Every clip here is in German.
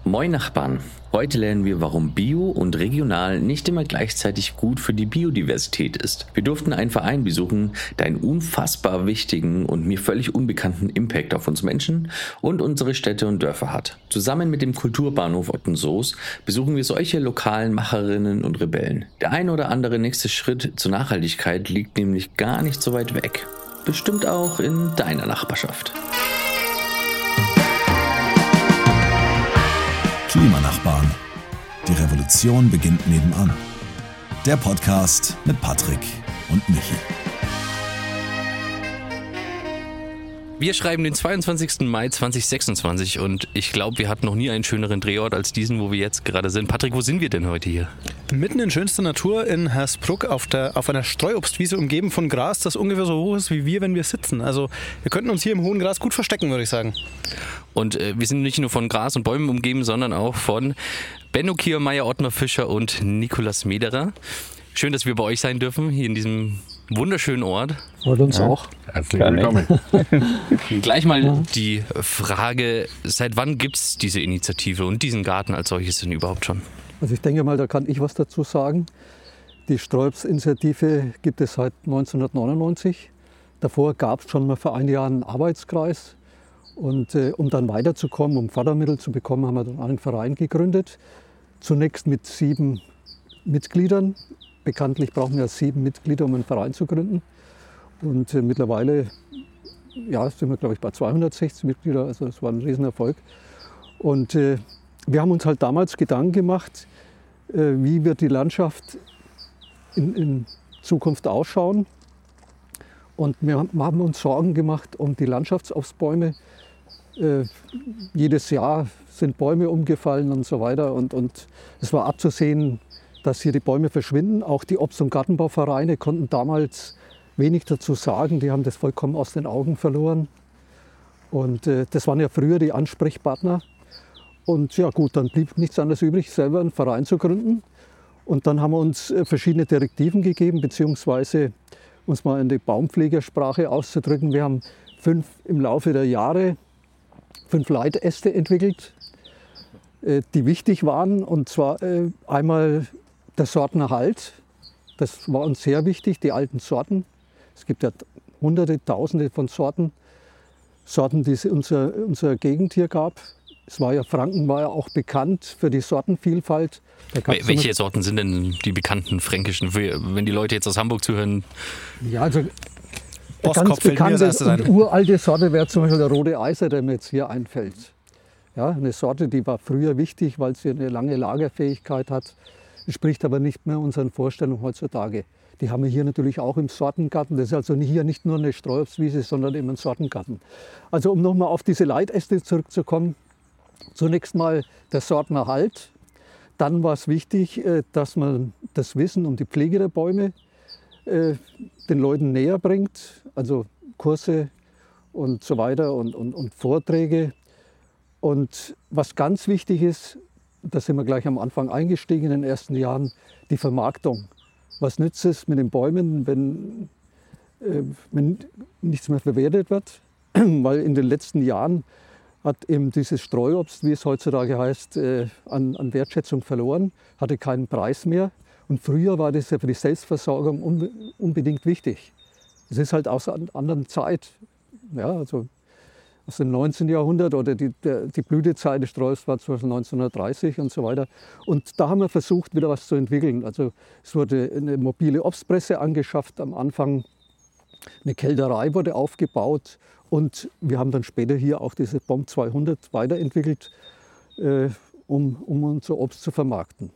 Moin Nachbarn, heute lernen wir, warum Bio und regional nicht immer gleichzeitig gut für die Biodiversität ist. Wir durften einen Verein besuchen, der einen unfassbar wichtigen und mir völlig unbekannten Impact auf uns Menschen und unsere Städte und Dörfer hat. Zusammen mit dem Kulturbahnhof Ottensoos besuchen wir solche lokalen Macherinnen und Rebellen. Der ein oder andere nächste Schritt zur Nachhaltigkeit liegt nämlich gar nicht so weit weg. Bestimmt auch in deiner Nachbarschaft. Klimanachbarn. Die Revolution beginnt nebenan. Der Podcast mit Patrick und Michi. Wir schreiben den 22. Mai 2026 und ich glaube, wir hatten noch nie einen schöneren Drehort als diesen, wo wir jetzt gerade sind. Patrick, wo sind wir denn heute hier? Mitten in schönster Natur in Hersbruck auf einer Streuobstwiese umgeben von Gras, das ungefähr so hoch ist wie wir, wenn wir sitzen. Also wir könnten uns hier im hohen Gras gut verstecken, würde ich sagen. Und wir sind nicht nur von Gras und Bäumen umgeben, sondern auch von Benno Kiermeier, Ottmar Fischer und Nikolaus Mederer. Schön, dass wir bei euch sein dürfen, hier in diesem wunderschönen Ort. Und uns auch. Herzlich willkommen. Gleich mal die Frage, seit wann gibt es diese Initiative und diesen Garten als solches denn überhaupt schon? Also ich denke mal, da kann ich was dazu sagen. Die Streuobst-Initiative gibt es seit 1999. Davor gab es schon mal vor einem Jahr einen Arbeitskreis. Und um dann weiterzukommen, um Fördermittel zu bekommen, haben wir dann einen Verein gegründet. Zunächst mit 7 Mitgliedern. Bekanntlich brauchen wir 7 Mitglieder, um einen Verein zu gründen. Und mittlerweile sind wir, glaube ich, bei 260 Mitgliedern. Also das war ein Riesenerfolg. Und wir haben uns halt damals Gedanken gemacht, wie wird die Landschaft in Zukunft ausschauen. Und wir haben uns Sorgen gemacht um die Landschaftsobstbäume. Jedes Jahr sind Bäume umgefallen und so weiter. Und es war abzusehen, dass hier die Bäume verschwinden. Auch die Obst- und Gartenbauvereine konnten damals wenig dazu sagen. Die haben das vollkommen aus den Augen verloren. Und das waren ja früher die Ansprechpartner. Und ja gut, dann blieb nichts anderes übrig, selber einen Verein zu gründen. Und dann haben wir uns verschiedene Direktiven gegeben, beziehungsweise uns mal in die Baumpflegersprache auszudrücken. Wir haben im Laufe der Jahre 5 Leitäste entwickelt, die wichtig waren. Und zwar einmal der Sortenerhalt. Das war uns sehr wichtig, die alten Sorten. Es gibt ja Hunderte, Tausende von Sorten, die es in unserer Gegend hier gab. Franken war ja auch bekannt für die Sortenvielfalt. Welche Sorten sind denn die bekannten fränkischen, wenn die Leute jetzt aus Hamburg zuhören? Ja, also ganz bekannte und uralte Sorte wäre zum Beispiel der rote Eiser, der mir jetzt hier einfällt. Ja, eine Sorte, die war früher wichtig, weil sie eine lange Lagerfähigkeit hat, entspricht aber nicht mehr unseren Vorstellungen heutzutage. Die haben wir hier natürlich auch im Sortengarten. Das ist also hier nicht nur eine Streuobstwiese, sondern eben ein Sortengarten. Also um nochmal auf diese Leitäste zurückzukommen, zunächst mal der Sortenerhalt. Dann war es wichtig, dass man das Wissen um die Pflege der Bäume den Leuten näher bringt. Also Kurse und so weiter und Vorträge. Und was ganz wichtig ist, da sind wir gleich am Anfang eingestiegen in den ersten Jahren, die Vermarktung. Was nützt es mit den Bäumen, wenn nichts mehr verwertet wird? Weil in den letzten Jahren hat eben dieses Streuobst, wie es heutzutage heißt, an Wertschätzung verloren, hatte keinen Preis mehr. Und früher war das ja für die Selbstversorgung unbedingt wichtig. Es ist halt aus einer anderen Zeit, ja, also aus dem 19. Jahrhundert oder die Blütezeit des Streuobsts war zum Beispiel 1930 und so weiter. Und da haben wir versucht, wieder was zu entwickeln. Also es wurde eine mobile Obstpresse angeschafft am Anfang, eine Kälterei wurde aufgebaut. Und wir haben dann später hier auch diese BOM 200 weiterentwickelt, um unser Obst zu vermarkten.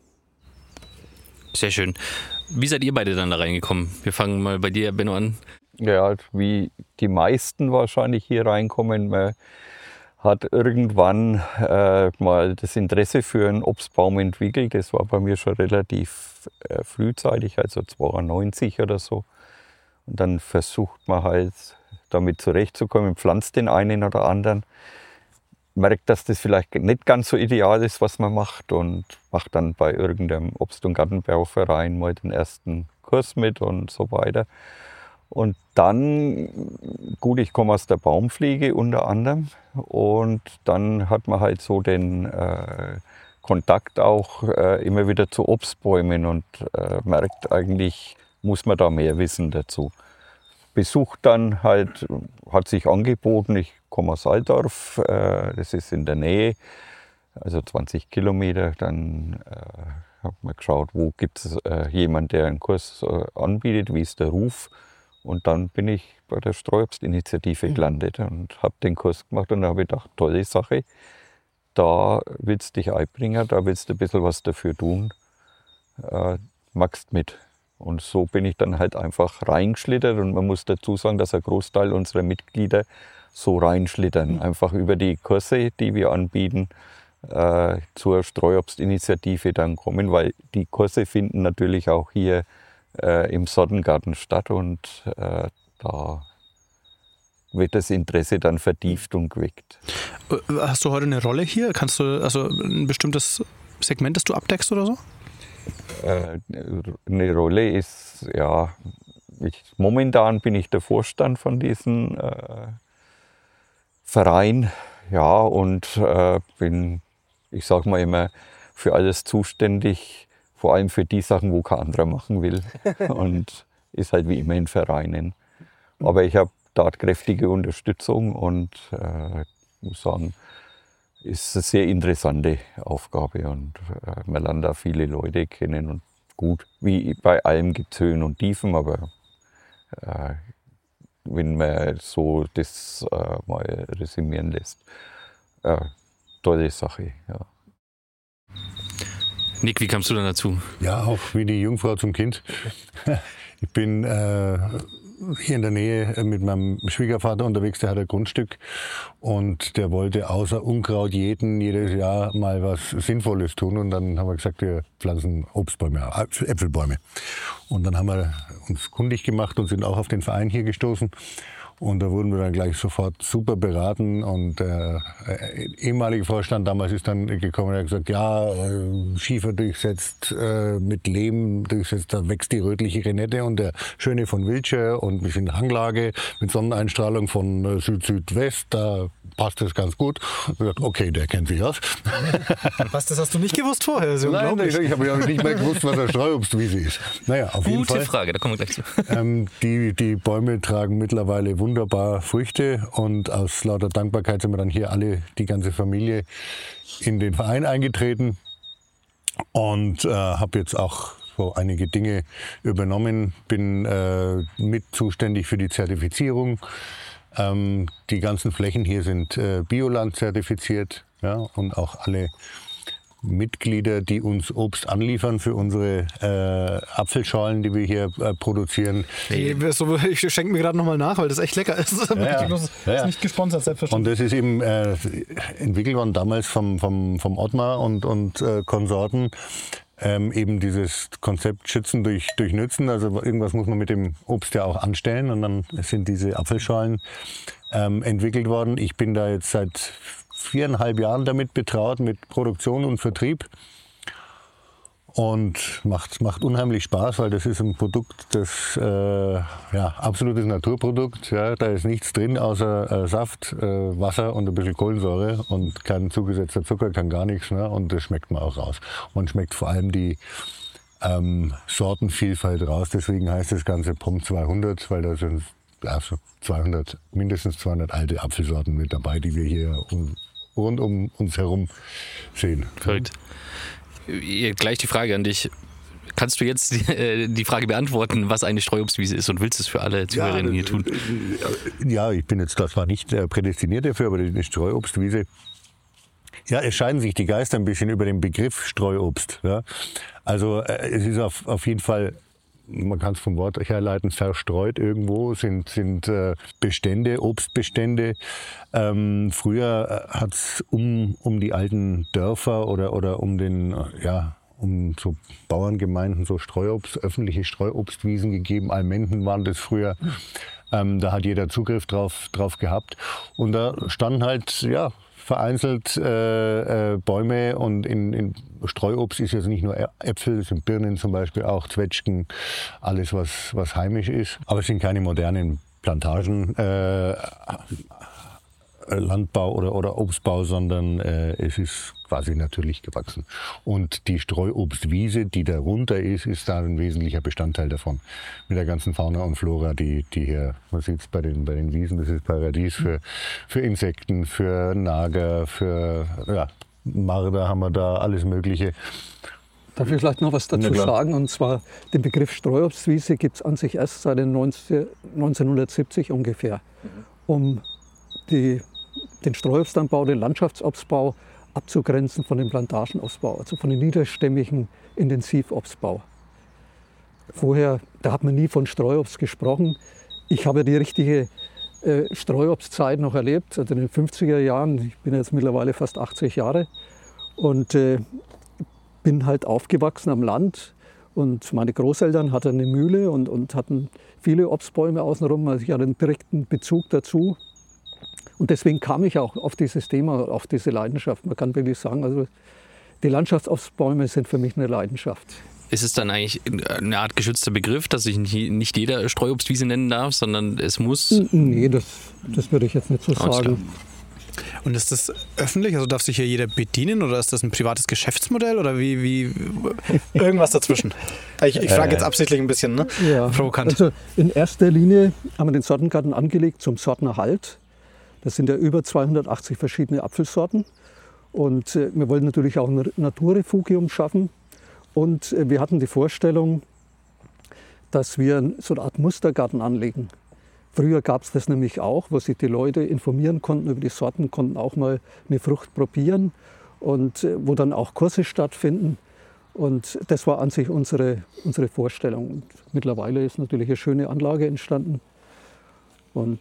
Sehr schön. Wie seid ihr beide dann da reingekommen? Wir fangen mal bei dir, Benno, an. Ja, wie die meisten wahrscheinlich hier reinkommen. Man hat irgendwann mal das Interesse für einen Obstbaum entwickelt. Das war bei mir schon relativ frühzeitig, also 92 oder so. Und dann versucht man halt damit zurechtzukommen, pflanzt den einen oder anderen, merkt, dass das vielleicht nicht ganz so ideal ist, was man macht und macht dann bei irgendeinem Obst- und Gartenbauverein mal den ersten Kurs mit und so weiter. Und dann, gut, ich komme aus der Baumpflege unter anderem und dann hat man halt so den Kontakt auch immer wieder zu Obstbäumen und merkt eigentlich, muss man da mehr wissen dazu. Besucht dann halt, hat sich angeboten, ich komme aus Altdorf, das ist in der Nähe, also 20 Kilometer, dann habe ich mal geschaut, wo gibt es jemanden, der einen Kurs anbietet, wie ist der Ruf. Und dann bin ich bei der Streuobstinitiative gelandet und habe den Kurs gemacht und da habe ich gedacht, tolle Sache, da willst du dich einbringen, da willst du ein bisschen was dafür tun, magst mit. Und so bin ich dann halt einfach reingeschlittert und man muss dazu sagen, dass ein Großteil unserer Mitglieder so reinschlittern, einfach über die Kurse, die wir anbieten, zur Streuobstinitiative dann kommen, weil die Kurse finden natürlich auch hier im Sortengarten statt und da wird das Interesse dann vertieft und geweckt. Hast du heute eine Rolle hier? Kannst du also ein bestimmtes Segment, das du abdeckst oder so? Eine Rolle ist, ja, momentan bin ich der Vorstand von diesem Verein, ja, und bin, ich sage mal immer, für alles zuständig, vor allem für die Sachen, wo kein anderer machen will. Und ist halt wie immer in Vereinen. Aber ich habe tatkräftige Unterstützung und muss sagen, ist eine sehr interessante Aufgabe. Und man lernt da viele Leute kennen. Und gut, wie bei allem gibt es Höhen und Tiefen, aber wenn man so das mal resümieren lässt, tolle Sache, ja. Nick, wie kamst du dann dazu? Ja, auch wie die Jungfrau zum Kind. Ich bin hier in der Nähe mit meinem Schwiegervater unterwegs, der hat ein Grundstück und der wollte außer Unkraut jedes Jahr mal was Sinnvolles tun. Und dann haben wir gesagt, wir pflanzen Obstbäume, Äpfelbäume. Und dann haben wir uns kundig gemacht und sind auch auf den Verein hier gestoßen. Und da wurden wir dann gleich sofort super beraten und der ehemalige Vorstand damals ist dann gekommen und hat gesagt, ja, Schiefer durchsetzt, mit Lehm durchsetzt, da wächst die rötliche Renette und der Schöne von Wiltshire und wir sind Hanglage mit Sonneneinstrahlung von Süd-Südwest, da passt das ganz gut. Und gesagt, okay, der kennt sich aus. Was, das hast du nicht gewusst vorher? Das ist unglaublich. Nein, ich habe ja nicht mehr gewusst, was eine Streuobstwiese ist. Naja, auf jeden Fall. Gute Frage, da kommen wir gleich zu. Die Bäume tragen mittlerweile wunderbar Früchte und aus lauter Dankbarkeit sind wir dann hier alle, die ganze Familie, in den Verein eingetreten und habe jetzt auch so einige Dinge übernommen, bin mit zuständig für die Zertifizierung. Die ganzen Flächen hier sind Bioland zertifiziert, ja, und auch alle Mitglieder, die uns Obst anliefern für unsere Apfelschalen, die wir hier produzieren. Ich schenke mir gerade nochmal nach, weil das echt lecker ist. Das ist nicht gesponsert, selbstverständlich. Und das ist eben entwickelt worden damals vom Ottmar und Konsorten. Eben dieses Konzept Schützen durch Nützen. Also irgendwas muss man mit dem Obst ja auch anstellen. Und dann sind diese Apfelschalen entwickelt worden. Ich bin da jetzt seit 4,5 Jahren damit betraut, mit Produktion und Vertrieb. Und macht unheimlich Spaß, weil das ist ein Produkt, das absolutes Naturprodukt. Ja, da ist nichts drin außer Saft, Wasser und ein bisschen Kohlensäure und kein zugesetzter Zucker, kann gar nichts. Ne? Und das schmeckt man auch raus. Man schmeckt vor allem die Sortenvielfalt raus. Deswegen heißt das Ganze POM 200, weil da sind mindestens 200 alte Apfelsorten mit dabei, die wir hier rund um uns herum sehen. Verrückt. Gleich die Frage an dich. Kannst du jetzt die Frage beantworten, was eine Streuobstwiese ist und willst du es für alle Zuhörerinnen hier tun? Ja, ich bin jetzt zwar nicht prädestiniert dafür, aber die Streuobstwiese, ja, es scheiden sich die Geister ein bisschen über den Begriff Streuobst. Ja. Also es ist auf jeden Fall, man kann es vom Wort herleiten, verstreut irgendwo, sind Bestände, Obstbestände. Früher hat es um die alten Dörfer oder um so Bauerngemeinden so öffentliche Streuobstwiesen gegeben. Almenden waren das früher. Da hat jeder Zugriff drauf gehabt. Und da standen halt vereinzelt Bäume und in Streuobst ist jetzt nicht nur Äpfel, es sind Birnen zum Beispiel auch, Zwetschgen, alles was heimisch ist. Aber es sind keine modernen Plantagen, Landbau oder Obstbau, sondern es ist quasi natürlich gewachsen. Und die Streuobstwiese, die darunter ist da ein wesentlicher Bestandteil davon. Mit der ganzen Fauna und Flora, die hier, man sieht es bei den Wiesen, das ist Paradies für Insekten, für Nager, für Marder haben wir da, alles Mögliche. Darf ich vielleicht noch was dazu sagen? Und zwar, den Begriff Streuobstwiese gibt es an sich erst seit 1970 ungefähr, um den Streuobstanbau, den Landschaftsobstbau abzugrenzen von dem Plantagenobstbau, also von dem niederstämmigen Intensivobstbau. Vorher, da hat man nie von Streuobst gesprochen. Ich habe die richtige Streuobstzeit noch erlebt, also in den 50er Jahren. Ich bin jetzt mittlerweile fast 80 Jahre und bin halt aufgewachsen am Land. Und meine Großeltern hatten eine Mühle und hatten viele Obstbäume außenrum. Also ich hatte einen direkten Bezug dazu. Und deswegen kam ich auch auf dieses Thema, auf diese Leidenschaft. Man kann wirklich sagen, also die Landschaftsobstbäume sind für mich eine Leidenschaft. Ist es dann eigentlich eine Art geschützter Begriff, dass sich nicht jeder Streuobstwiese nennen darf, sondern es muss? Nee, das würde ich jetzt nicht so sagen. Und ist das öffentlich? Also darf sich hier jeder bedienen oder ist das ein privates Geschäftsmodell oder wie irgendwas dazwischen? Ich frage jetzt absichtlich ein bisschen, ne? Ja, provokant. Also in erster Linie haben wir den Sortengarten angelegt zum Sortenerhalt. Das sind ja über 280 verschiedene Apfelsorten. Und wir wollten natürlich auch ein Naturrefugium schaffen. Und wir hatten die Vorstellung, dass wir so eine Art Mustergarten anlegen. Früher gab es das nämlich auch, wo sich die Leute informieren konnten über die Sorten, konnten auch mal eine Frucht probieren und wo dann auch Kurse stattfinden. Und das war an sich unsere Vorstellung. Und mittlerweile ist natürlich eine schöne Anlage entstanden. Und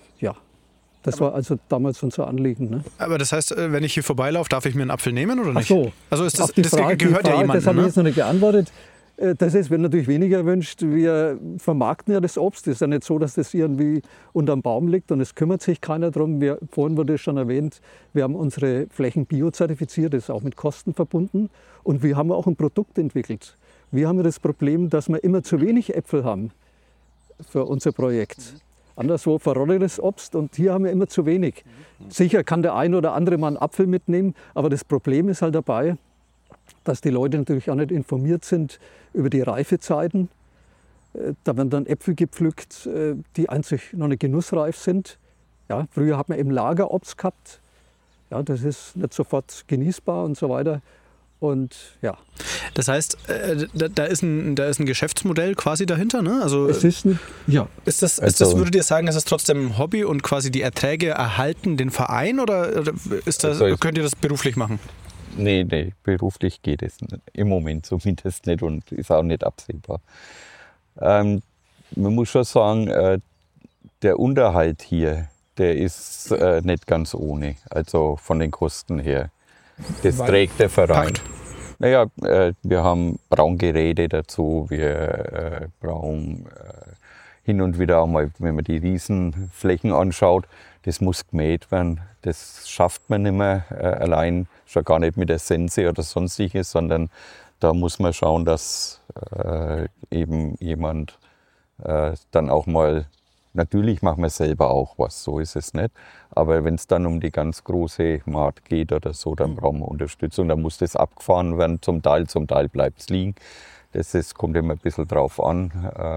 das war also damals unser Anliegen. Ne? Aber das heißt, wenn ich hier vorbeilaufe, darf ich mir einen Apfel nehmen oder nicht? Ach so. Also ist das Frage, gehört ja jemandem, das habe ne? ich jetzt noch nicht geantwortet. Das ist, wenn natürlich weniger wünscht. Wir vermarkten ja das Obst. Es ist ja nicht so, dass das irgendwie unterm Baum liegt und es kümmert sich keiner drum. Vorhin wurde schon erwähnt, wir haben unsere Flächen biozertifiziert, das ist auch mit Kosten verbunden. Und wir haben auch ein Produkt entwickelt. Wir haben das Problem, dass wir immer zu wenig Äpfel haben für unser Projekt. Anderswo verrottetes Obst und hier haben wir immer zu wenig. Sicher kann der ein oder andere mal einen Apfel mitnehmen, aber das Problem ist halt dabei, dass die Leute natürlich auch nicht informiert sind über die Reifezeiten. Da werden dann Äpfel gepflückt, die einzig noch nicht genussreif sind. Ja, früher hat man eben Lagerobst gehabt. Ja, das ist nicht sofort genießbar und so weiter. Und ja. Das heißt, da ist ein Geschäftsmodell quasi dahinter, ne? Also es ist würdet ihr sagen, es ist trotzdem ein Hobby und quasi die Erträge erhalten den Verein oder könnt ihr das beruflich machen? Nee, beruflich geht es im Moment zumindest nicht und ist auch nicht absehbar. Man muss schon sagen, der Unterhalt hier, der ist nicht ganz ohne, also von den Kosten her. Das trägt der Verein. Naja, wir haben Braungeräte dazu, wir brauchen hin und wieder auch mal, wenn man die Riesenflächen anschaut, das muss gemäht werden. Das schafft man nicht mehr allein, schon gar nicht mit der Sense oder sonstiges, sondern da muss man schauen, dass eben jemand dann auch mal, natürlich machen wir selber auch was, so ist es nicht. Aber wenn es dann um die ganz große Maat geht oder so, dann brauchen wir Unterstützung. Dann muss das abgefahren werden, zum Teil bleibt es liegen. Das kommt immer ein bisschen drauf an,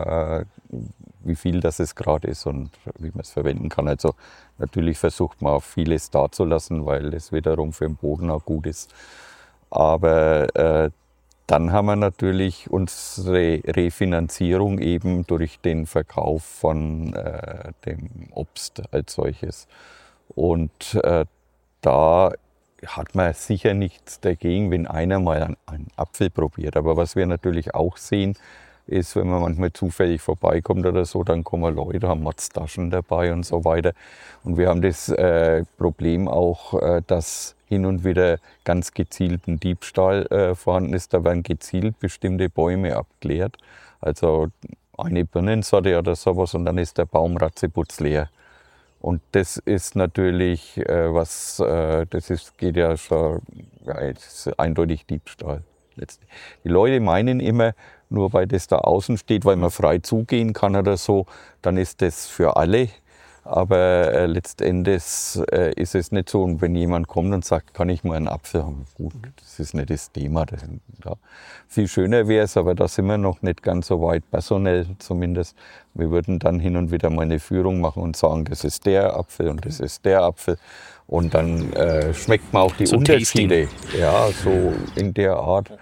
wie viel das es gerade ist und wie man es verwenden kann. Also natürlich versucht man auch vieles da zu lassen, weil es wiederum für den Boden auch gut ist. Aber dann haben wir natürlich unsere Refinanzierung eben durch den Verkauf von dem Obst als solches. Und da hat man sicher nichts dagegen, wenn einer mal einen Apfel probiert. Aber was wir natürlich auch sehen, ist, wenn man manchmal zufällig vorbeikommt oder so, dann kommen Leute, haben Matztaschen dabei und so weiter. Und wir haben das Problem auch, dass hin und wieder ganz gezielten Diebstahl vorhanden ist. Da werden gezielt bestimmte Bäume abgeleert. Also eine Birnensorte oder sowas und dann ist der Baum ratzeputz leer. Und das ist natürlich geht ja schon, das ist eindeutig Diebstahl letztlich. Die Leute meinen immer, nur weil das da außen steht, weil man frei zugehen kann oder so, dann ist das für alle. Aber letztendlich ist es nicht so. Und wenn jemand kommt und sagt, kann ich mal einen Apfel haben? Gut, das ist nicht das Thema. Viel schöner wäre es, aber da sind wir noch nicht ganz so weit, personell zumindest. Wir würden dann hin und wieder mal eine Führung machen und sagen, das ist der Apfel und das ist der Apfel. Und dann schmeckt man auch die Unterschiede. Ja, so in der Art.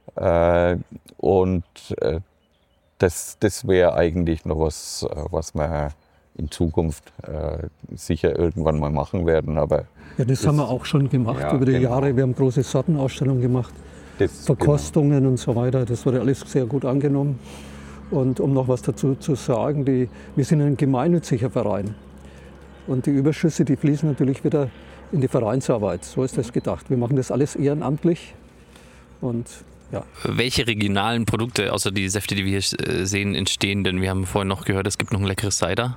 Das wäre eigentlich noch was wir in Zukunft sicher irgendwann mal machen werden. Aber ja, das haben wir auch schon gemacht über die Jahre. Wir haben große Sortenausstellungen gemacht, Verkostungen und so weiter. Das wurde alles sehr gut angenommen. Und um noch was dazu zu sagen, wir sind ein gemeinnütziger Verein. Und die Überschüsse, die fließen natürlich wieder in die Vereinsarbeit. So ist das gedacht. Wir machen das alles ehrenamtlich. Und ja. Welche regionalen Produkte, außer die Säfte, die wir hier sehen, entstehen denn? Wir haben vorhin noch gehört, es gibt noch ein leckeres Cider.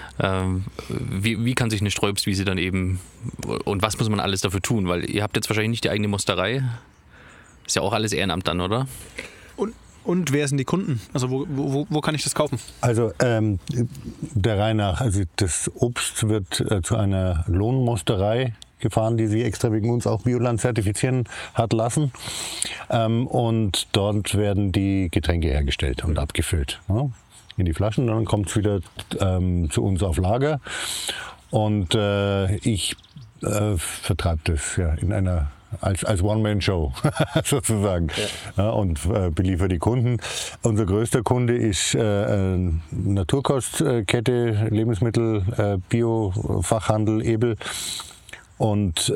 Wie kann sich eine Streuobstwiese dann eben, und was muss man alles dafür tun? Weil ihr habt jetzt wahrscheinlich nicht die eigene Mosterei. Ist ja auch alles Ehrenamt dann, oder? Und wer sind die Kunden? Also wo kann ich das kaufen? Also der Reihe nach, also das Obst wird zu einer Lohnmosterei gefahren, die sich extra wegen uns auch Bioland zertifizieren hat lassen. Und dort werden die Getränke hergestellt und abgefüllt, ja, in die Flaschen. Dann kommt es wieder zu uns auf Lager. Und ich vertreibe das ja in einer als One-Man-Show sozusagen, ja, und beliefere die Kunden. Unser größter Kunde ist Naturkostkette, Lebensmittel, Bio-Fachhandel, Ebel. Und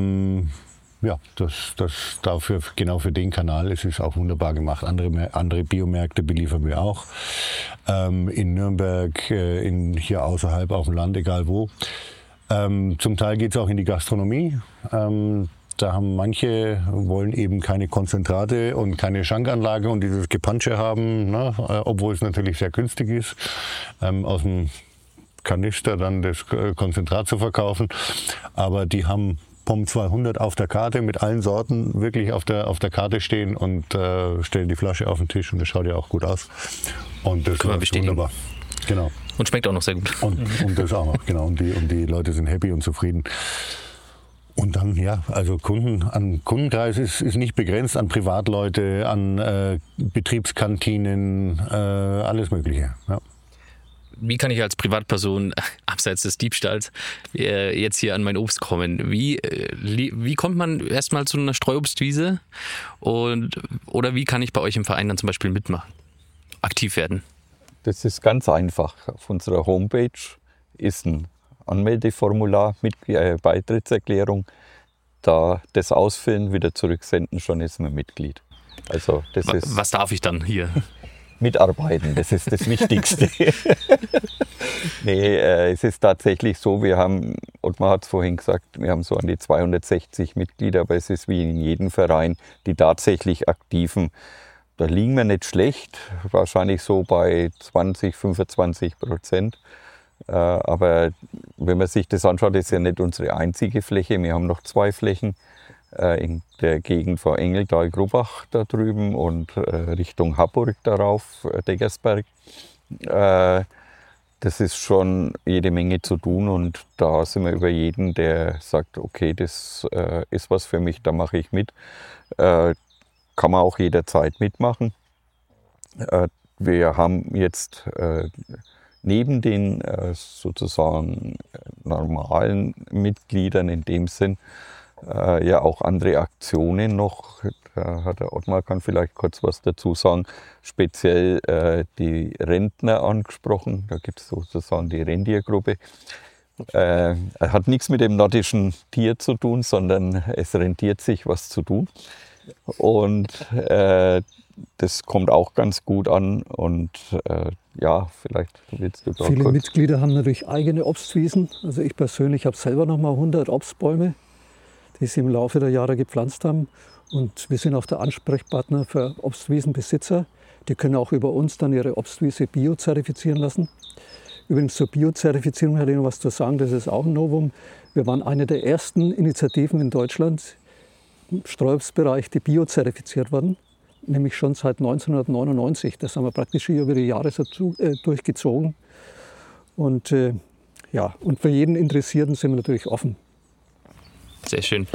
ja, das dafür, genau für den Kanal, es ist auch wunderbar gemacht. Andere Biomärkte beliefern wir auch. In Nürnberg, hier außerhalb auf dem Land, egal wo. Zum Teil geht es auch in die Gastronomie. Da haben manche, wollen eben keine Konzentrate und keine Schankanlage und dieses Gepansche haben, ne, obwohl es natürlich sehr günstig ist, aus dem Kanister dann das Konzentrat zu verkaufen. Aber die haben POM 200 auf der Karte mit allen Sorten wirklich auf der Karte stehen und stellen die Flasche auf den Tisch und das schaut ja auch gut aus. Und das ist wunderbar. Genau. Und schmeckt auch noch sehr gut. Und das auch noch, genau. Und die Leute sind happy und zufrieden. Und dann, ja, also Kundenkreis ist nicht begrenzt an Privatleute, an Betriebskantinen, alles Mögliche. Ja. Wie kann ich als Privatperson, abseits des Diebstahls, jetzt hier an mein Obst kommen? Wie kommt man erstmal zu einer Streuobstwiese? Oder wie kann ich bei euch im Verein dann zum Beispiel mitmachen, aktiv werden? Das ist ganz einfach. Auf unserer Homepage ist ein Anmeldeformular mit Beitrittserklärung. Da das ausfüllen, wieder zurücksenden, schon ist man Mitglied. Also das ist was darf ich dann hier? Mitarbeiten, das ist das Wichtigste. Nee, es ist tatsächlich so, wir haben, und man hat es vorhin gesagt, wir haben so an die 260 Mitglieder, aber es ist wie in jedem Verein, die tatsächlich Aktiven. Da liegen wir nicht schlecht, wahrscheinlich so bei 20-25%. Aber wenn man sich das anschaut, ist ja nicht unsere einzige Fläche. Wir haben noch 2 Flächen in der Gegend von Engeltal-Grubach da drüben und Richtung Haburg darauf, Deggersberg. Das ist schon jede Menge zu tun und da sind wir über jeden, der sagt, okay, das ist was für mich, da mache ich mit. Kann man auch jederzeit mitmachen. Wir haben jetzt neben den sozusagen normalen Mitgliedern in dem Sinn ja auch andere Aktionen noch. Da hat der Ottmar, kann vielleicht kurz was dazu sagen, speziell die Rentner angesprochen. Da gibt es sozusagen die Rentiergruppe. Hat nichts mit dem nordischen Tier zu tun, sondern es rentiert sich, was zu tun. Und das kommt auch ganz gut an und ja, vielleicht willst du da Viele kurz. Mitglieder haben natürlich eigene Obstwiesen. Also ich persönlich habe selber noch mal 100 Obstbäume, die sie im Laufe der Jahre gepflanzt haben. Und wir sind auch der Ansprechpartner für Obstwiesenbesitzer. Die können auch über uns dann ihre Obstwiese bio-zertifizieren lassen. Übrigens zur Biozertifizierung hätte ich noch was zu sagen, das ist auch ein Novum. Wir waren eine der ersten Initiativen in Deutschland im Streuobstbereich, die biozertifiziert wurden, nämlich schon seit 1999. Das haben wir praktisch über die Jahre durchgezogen. Und und für jeden Interessierten sind wir natürlich offen. Sehr schön.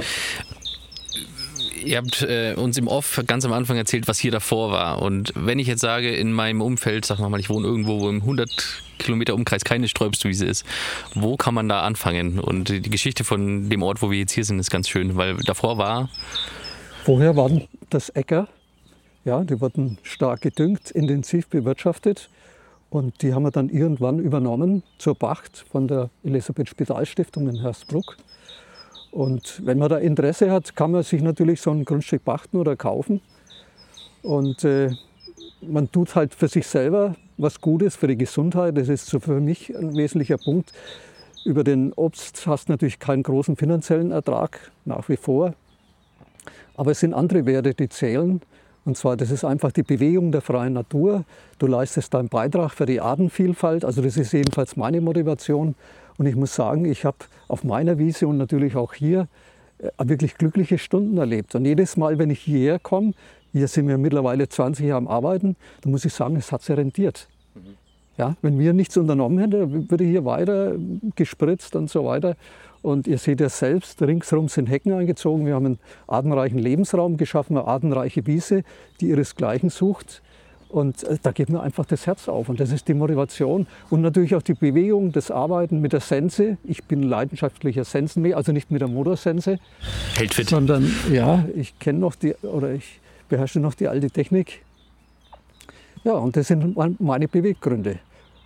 Ihr habt uns im Off ganz am Anfang erzählt, was hier davor war. Und wenn ich jetzt sage, in meinem Umfeld, sagen wir mal, ich wohne irgendwo, wo im 100 Kilometer Umkreis keine Sträubstwiese ist, wo kann man da anfangen? Und die Geschichte von dem Ort, wo wir jetzt hier sind, ist ganz schön, weil davor war... Vorher waren das Äcker, ja, die wurden stark gedüngt, intensiv bewirtschaftet. Und die haben wir dann irgendwann übernommen zur Pacht von der Elisabeth-Spital-Stiftung in Hersbruck. Und wenn man da Interesse hat, kann man sich natürlich so ein Grundstück pachten oder kaufen. Und man tut halt für sich selber was Gutes für die Gesundheit. Das ist so für mich ein wesentlicher Punkt. Über den Obst hast du natürlich keinen großen finanziellen Ertrag, nach wie vor. Aber es sind andere Werte, die zählen. Und zwar, das ist einfach die Bewegung der freien Natur. Du leistest deinen Beitrag für die Artenvielfalt. Also das ist jedenfalls meine Motivation. Und ich muss sagen, ich habe auf meiner Wiese und natürlich auch hier wirklich glückliche Stunden erlebt. Und jedes Mal, wenn ich hierher komme, hier sind wir mittlerweile 20 Jahre am Arbeiten, dann muss ich sagen, es hat sich rentiert. Ja, wenn wir nichts unternommen hätten, würde hier weiter gespritzt und so weiter. Und ihr seht ja selbst, ringsherum sind Hecken eingezogen. Wir haben einen artenreichen Lebensraum geschaffen, eine artenreiche Wiese, die ihresgleichen sucht. Und da geht mir einfach das Herz auf und das ist die Motivation. Und natürlich auch die Bewegung, das Arbeiten mit der Sense. Ich bin leidenschaftlicher Sensenmäher, also nicht mit der Motorsense. Hält fit. Sondern ja, ich beherrsche noch die alte Technik. Ja, und das sind meine Beweggründe.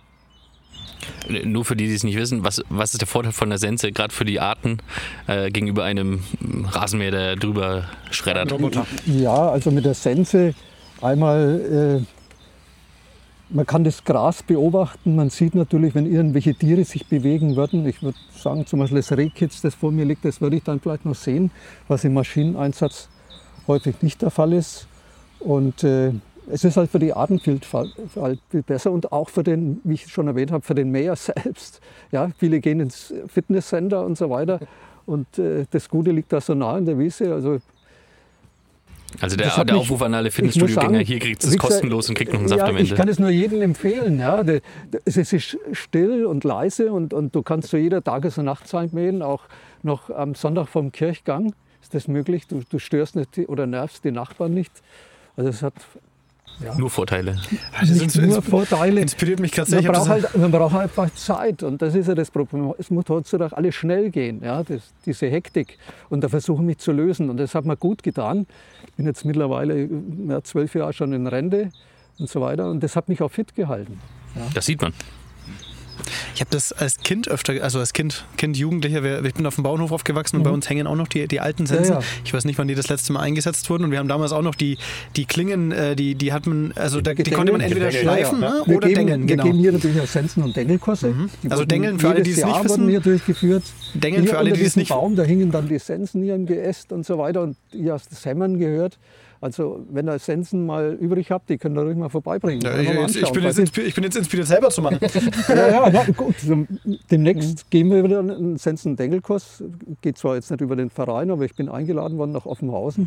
Nur für die, die es nicht wissen, was ist der Vorteil von der Sense, gerade für die Arten, gegenüber einem Rasenmäher, der drüber schreddert? Ja, also mit der Sense einmal, man kann das Gras beobachten, man sieht natürlich, wenn irgendwelche Tiere sich bewegen würden. Ich würde sagen, zum Beispiel das Rehkitz, das vor mir liegt, das würde ich dann vielleicht noch sehen, was im Maschineneinsatz häufig nicht der Fall ist. Und es ist halt für die Artenvielfalt viel besser und auch für den, wie ich schon erwähnt habe, für den Mäher selbst. Ja, viele gehen ins Fitnesscenter und so weiter und das Gute liegt da so nah in der Wiese. Also der Aufruf an alle Fitnessstudio-Gänger, hier kriegt es kostenlos und kriegt noch einen Saft am Ende. Ich kann es nur jedem empfehlen. Ja. Es ist still und leise und du kannst zu jeder Tages- und Nachtzeit mähen, auch noch am Sonntag vom Kirchgang ist das möglich. Du störst nicht oder nervst die Nachbarn nicht. Also es hat nur Vorteile. Nicht nur Vorteile. Inspiriert mich gerade sehr. Man braucht einfach Zeit und das ist ja das Problem. Es muss heutzutage alles schnell gehen, ja, diese Hektik. Und da versuche ich mich zu lösen und das hat mir gut getan. Ich bin jetzt mittlerweile 12 Jahre schon in Rente und so weiter und das hat mich auch fit gehalten. Ja. Das sieht man. Ich habe das als Kind öfter, also als Kind Jugendlicher, ich bin auf dem Bauernhof aufgewachsen und bei uns hängen auch noch die alten Sensen. Ja, ja. Ich weiß nicht, wann die das letzte Mal eingesetzt wurden und wir haben damals auch noch die Klingen, die hat man, also die konnte man entweder schleifen oder dengeln. Wir geben hier natürlich auch Sensen und Dengelkurse. Also Dengeln für alle, die es nicht wissen. Hier durchgeführt. Dengeln für alle, die es nicht wissen. Baum, da hingen dann die Sensen hier im Geäst und so weiter und ihr hast das Hämmern gehört. Also wenn ihr Sensen mal übrig habt, die könnt ihr ruhig mal vorbeibringen. Ja, ich bin jetzt inspiriert, selber zu machen. ja, gut. Demnächst gehen wir wieder einen Sensen-Dengelkurs. Geht zwar jetzt nicht über den Verein, aber ich bin eingeladen worden nach Offenhausen.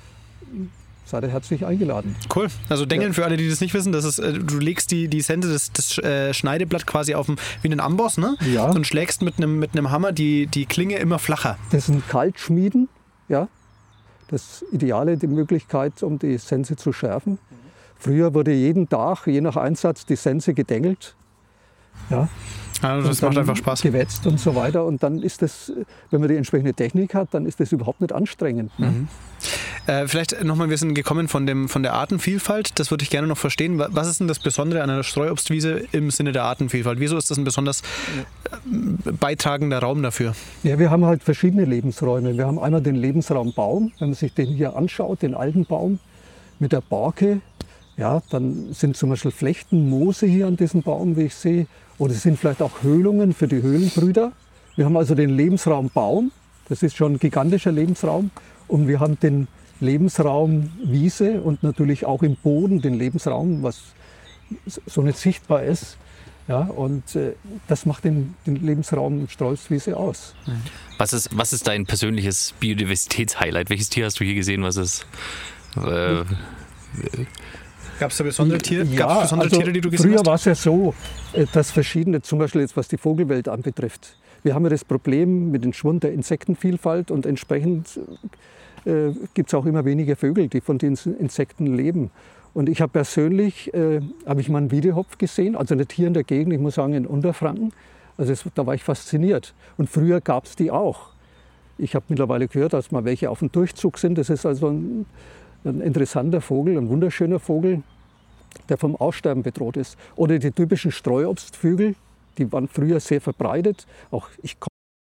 Seid ihr herzlich eingeladen. Cool. Also Dengeln für alle, die das nicht wissen, das ist, du legst die Sense, das Schneideblatt quasi wie einen Amboss, ne? Ja. Und schlägst mit einem Hammer die Klinge immer flacher. Das sind Kaltschmieden, ja. Das Ideale, die Möglichkeit, um die Sense zu schärfen. Früher wurde jeden Tag, je nach Einsatz, die Sense gedengelt. Ja. Also das macht einfach Spaß. Gewetzt und so weiter. Und dann ist das, wenn man die entsprechende Technik hat, dann ist das überhaupt nicht anstrengend. Vielleicht nochmal, wir sind gekommen von der Artenvielfalt. Das würde ich gerne noch verstehen. Was ist denn das Besondere an einer Streuobstwiese im Sinne der Artenvielfalt? Wieso ist das ein besonders beitragender Raum dafür? Ja, wir haben halt verschiedene Lebensräume. Wir haben einmal den Lebensraum Baum. Wenn man sich den hier anschaut, den alten Baum mit der Borke, ja, dann sind zum Beispiel Flechten, Moose hier an diesem Baum, wie ich sehe. Oder es sind vielleicht auch Höhlungen für die Höhlenbrüder. Wir haben also den Lebensraum Baum, das ist schon ein gigantischer Lebensraum. Und wir haben den Lebensraum Wiese und natürlich auch im Boden den Lebensraum, was so nicht sichtbar ist. Ja, und das macht den Lebensraum Strolchswiese aus. Was ist dein persönliches Biodiversitätshighlight? Welches Tier hast du hier gesehen? Was ist... Gab es da besondere Tiere? Ja, Tiere, die du gesehen hast? Früher war es ja so, dass verschiedene, zum Beispiel jetzt was die Vogelwelt anbetrifft, wir haben ja das Problem mit dem Schwund der Insektenvielfalt und entsprechend gibt es auch immer weniger Vögel, die von den Insekten leben. Und ich habe persönlich, habe ich mal einen Wiedehopf gesehen, also nicht hier in der Gegend, ich muss sagen in Unterfranken. Also da war ich fasziniert. Und früher gab es die auch. Ich habe mittlerweile gehört, dass mal welche auf dem Durchzug sind. Das ist also ein interessanter Vogel, ein wunderschöner Vogel, der vom Aussterben bedroht ist. Oder die typischen Streuobstvögel, die waren früher sehr verbreitet. Auch ich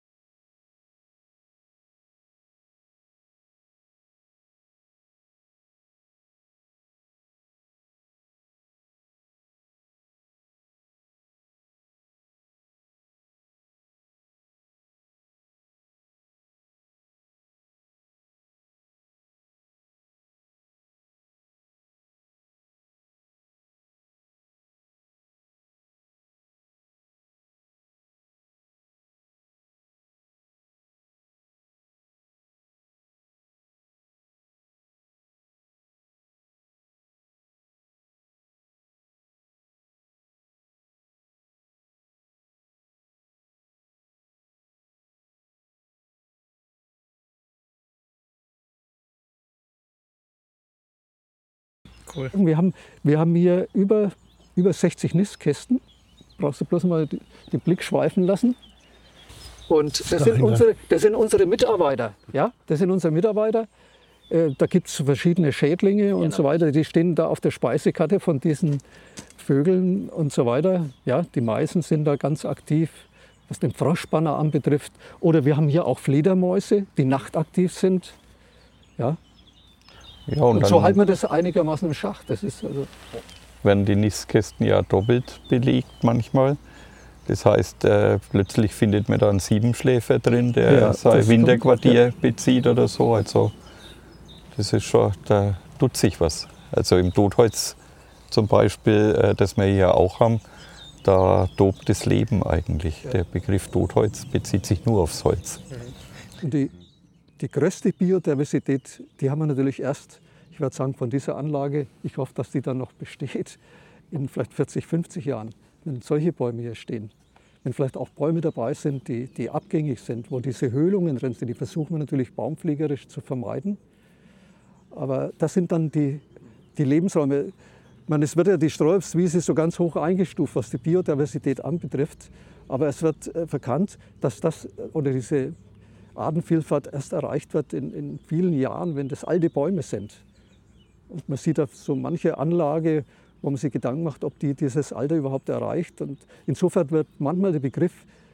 Cool. Wir haben hier über 60 Nistkästen. Brauchst du bloß mal den Blick schweifen lassen. Und das sind unsere Mitarbeiter. Ja? Das sind unsere Mitarbeiter. Da gibt es verschiedene Schädlinge und so weiter. Die stehen da auf der Speisekarte von diesen Vögeln und so weiter. Ja, die meisten sind da ganz aktiv, was den Froschspanner anbetrifft. Oder wir haben hier auch Fledermäuse, die nachtaktiv sind. Ja. Ja, und so halten wir das einigermaßen im Schach. Das ist also werden die Nistkästen ja doppelt belegt manchmal. Das heißt, plötzlich findet man da einen Siebenschläfer drin, der sein Winterquartier bezieht oder so. Also das ist schon, da tut sich was. Also im Totholz zum Beispiel, das wir hier auch haben, da tobt das Leben eigentlich. Ja. Der Begriff Totholz bezieht sich nur aufs Holz. Und die größte Biodiversität, die haben wir natürlich erst, ich würde sagen, von dieser Anlage, ich hoffe, dass die dann noch besteht, in vielleicht 40, 50 Jahren, wenn solche Bäume hier stehen. Wenn vielleicht auch Bäume dabei sind, die abgängig sind, wo diese Höhlungen drin sind, die versuchen wir natürlich baumpflegerisch zu vermeiden. Aber das sind dann die Lebensräume. Es wird ja die Streuobstwiese so ganz hoch eingestuft, was die Biodiversität anbetrifft. Aber es wird verkannt, dass diese Artenvielfalt erst erreicht wird in vielen Jahren, wenn das alte Bäume sind. Und man sieht auf so manche Anlage, wo man sich Gedanken macht, ob die dieses Alter überhaupt erreicht. Und insofern wird manchmal der Begriff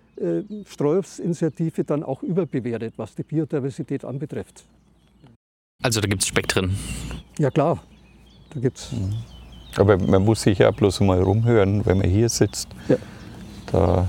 Streuobstinitiative dann auch überbewertet, was die Biodiversität anbetrifft. Also da gibt es Spektren? Ja klar, da gibt's. Aber man muss sich ja bloß mal rumhören, wenn man hier sitzt. Ja. Da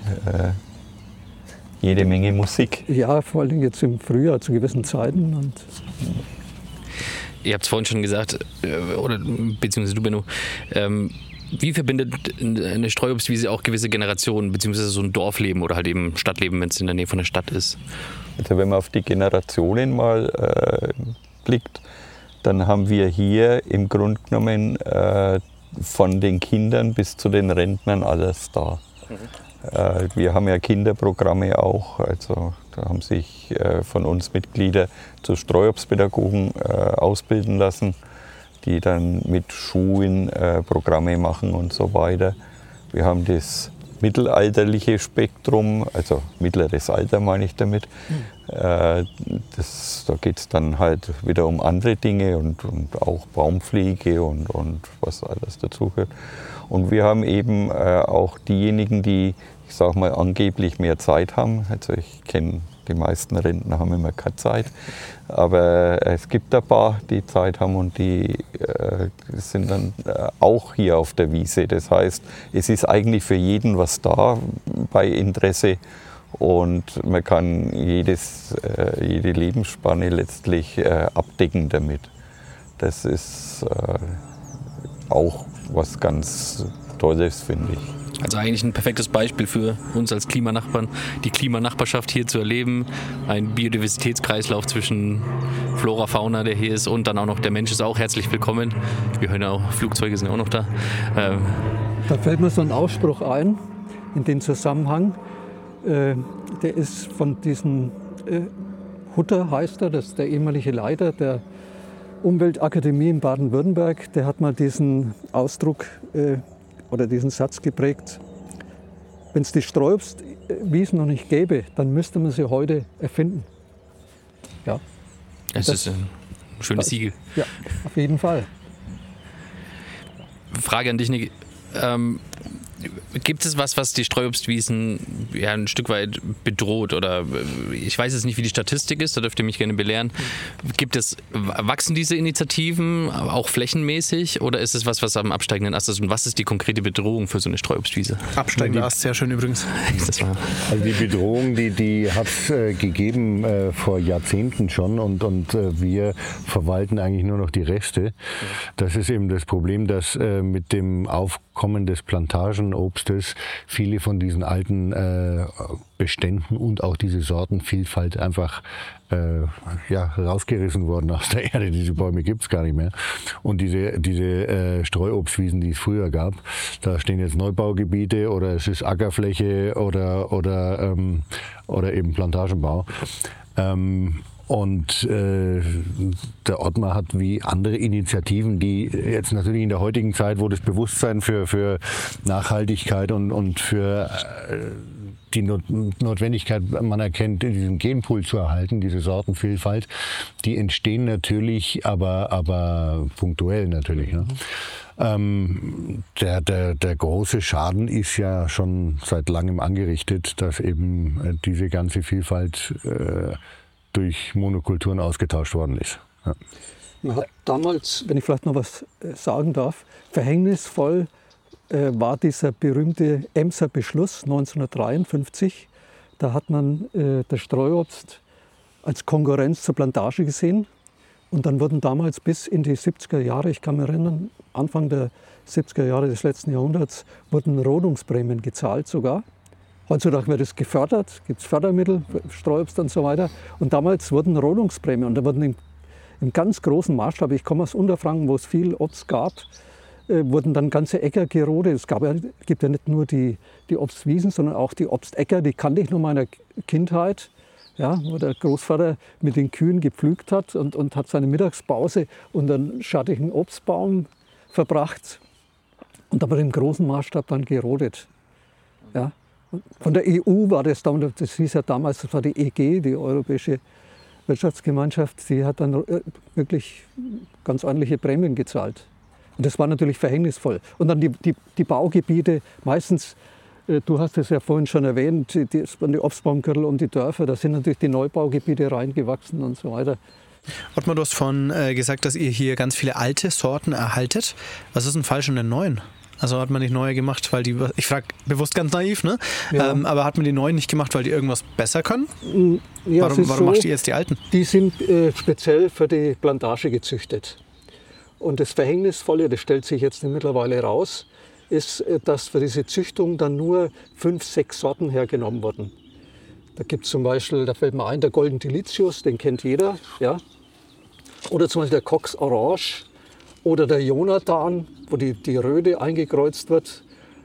jede Menge Musik. Ja, vor allem jetzt im Frühjahr zu gewissen Zeiten. Und ihr habt es vorhin schon gesagt, oder beziehungsweise du, Benno, wie verbindet eine Streuobstwiese auch gewisse Generationen, beziehungsweise so ein Dorfleben oder halt eben Stadtleben, wenn es in der Nähe von der Stadt ist? Also wenn man auf die Generationen mal blickt, dann haben wir hier im Grunde genommen von den Kindern bis zu den Rentnern alles da. Wir haben ja Kinderprogramme auch, also da haben sich von uns Mitglieder zu Streuobstpädagogen ausbilden lassen, die dann mit Schulen Programme machen und so weiter. Wir haben das mittelalterliche Spektrum, also mittleres Alter meine ich damit. Da geht es dann halt wieder um andere Dinge und auch Baumpflege und was alles dazugehört. Und wir haben eben auch diejenigen, die, ich sage mal, angeblich mehr Zeit haben. Also ich kenne, die meisten Rentner haben immer keine Zeit. Aber es gibt ein paar, die Zeit haben und die sind dann auch hier auf der Wiese. Das heißt, es ist eigentlich für jeden was da bei Interesse. Und man kann jede Lebensspanne letztlich abdecken damit. Das ist auch was ganz Tolles, finde ich. Also eigentlich ein perfektes Beispiel für uns als Klimanachbarn, die Klimanachbarschaft hier zu erleben. Ein Biodiversitätskreislauf zwischen Flora, Fauna, der hier ist, und dann auch noch der Mensch ist auch herzlich willkommen. Wir hören auch, Flugzeuge sind auch noch da. Da fällt mir so ein Ausspruch ein, in dem Zusammenhang. Der ist von diesem Hutter, heißt er, das ist der ehemalige Leiter der Umweltakademie in Baden-Württemberg. Der hat mal diesen Ausdruck oder diesen Satz geprägt: Wenn es die Streuobstwiesen noch nicht gäbe, dann müsste man sie heute erfinden. Ja. Das ist ein schönes Siegel. Ja, auf jeden Fall. Frage an dich, Nick. Gibt es was die Streuobstwiesen ein Stück weit bedroht? Oder ich weiß jetzt nicht, wie die Statistik ist, da dürft ihr mich gerne belehren. Wachsen diese Initiativen auch flächenmäßig, oder ist es was am absteigenden Ast ist? Und was ist die konkrete Bedrohung für so eine Streuobstwiese? Absteigender Ast, sehr schön übrigens. Also die Bedrohung, die hat es gegeben vor Jahrzehnten schon, und wir verwalten eigentlich nur noch die Reste. Das ist eben das Problem, dass mit dem Aufkommen des Plantagenobstes viele von diesen alten Beständen und auch diese Sortenvielfalt einfach rausgerissen worden aus der Erde. Diese Bäume gibt es gar nicht mehr. Und diese Streuobstwiesen, die es früher gab, da stehen jetzt Neubaugebiete oder es ist Ackerfläche oder eben Plantagenbau. Und der Ottmar hat wie andere Initiativen, die jetzt natürlich in der heutigen Zeit, wo das Bewusstsein für Nachhaltigkeit und für die Notwendigkeit man erkennt, diesen Genpool zu erhalten, diese Sortenvielfalt, die entstehen natürlich, aber punktuell natürlich. Ne? Der große Schaden ist ja schon seit langem angerichtet, dass eben diese ganze Vielfalt durch Monokulturen ausgetauscht worden ist. Ja. Man hat damals, wenn ich vielleicht noch was sagen darf, verhängnisvoll war dieser berühmte Emser Beschluss 1953. Da hat man das Streuobst als Konkurrenz zur Plantage gesehen. Und dann wurden damals bis in die 70er Jahre, ich kann mich erinnern, Anfang der 70er Jahre des letzten Jahrhunderts, wurden Rodungsprämien gezahlt sogar. Heutzutage wird es gefördert, gibt es Fördermittel, Streuobst und so weiter. Und damals wurden Rodungsprämien, und da wurden im ganz großen Maßstab, ich komme aus Unterfranken, wo es viel Obst gab, wurden dann ganze Äcker gerodet. Es gibt ja nicht nur die Obstwiesen, sondern auch die Obstäcker, die kannte ich noch in meiner Kindheit, ja, wo der Großvater mit den Kühen gepflügt hat und hat seine Mittagspause unter einen schattigen Obstbaum verbracht. Und da wird im großen Maßstab dann gerodet. Ja. Von der EU war das hieß ja damals, das war die EG, die Europäische Wirtschaftsgemeinschaft, die hat dann wirklich ganz ordentliche Prämien gezahlt. Und das war natürlich verhängnisvoll. Und dann die Baugebiete, meistens, du hast es ja vorhin schon erwähnt, die Obstbaumgürtel um die Dörfer, da sind natürlich die Neubaugebiete reingewachsen und so weiter. Ottmar, du hast vorhin gesagt, dass ihr hier ganz viele alte Sorten erhaltet. Was ist denn falsch an den neuen? Also hat man nicht neue gemacht, weil ich frage bewusst ganz naiv, ne? Ja. Aber hat man die neuen nicht gemacht, weil die irgendwas besser können? Ja, warum machst du jetzt die alten? Die sind speziell für die Plantage gezüchtet. Und das Verhängnisvolle, das stellt sich jetzt mittlerweile raus, ist, dass für diese Züchtung dann nur 5, 6 Sorten hergenommen wurden. Da gibt es zum Beispiel, da fällt mir ein, der Golden Delicious, den kennt jeder. Ja? Oder zum Beispiel der Cox Orange. Oder der Jonathan, wo die Röde eingekreuzt wird.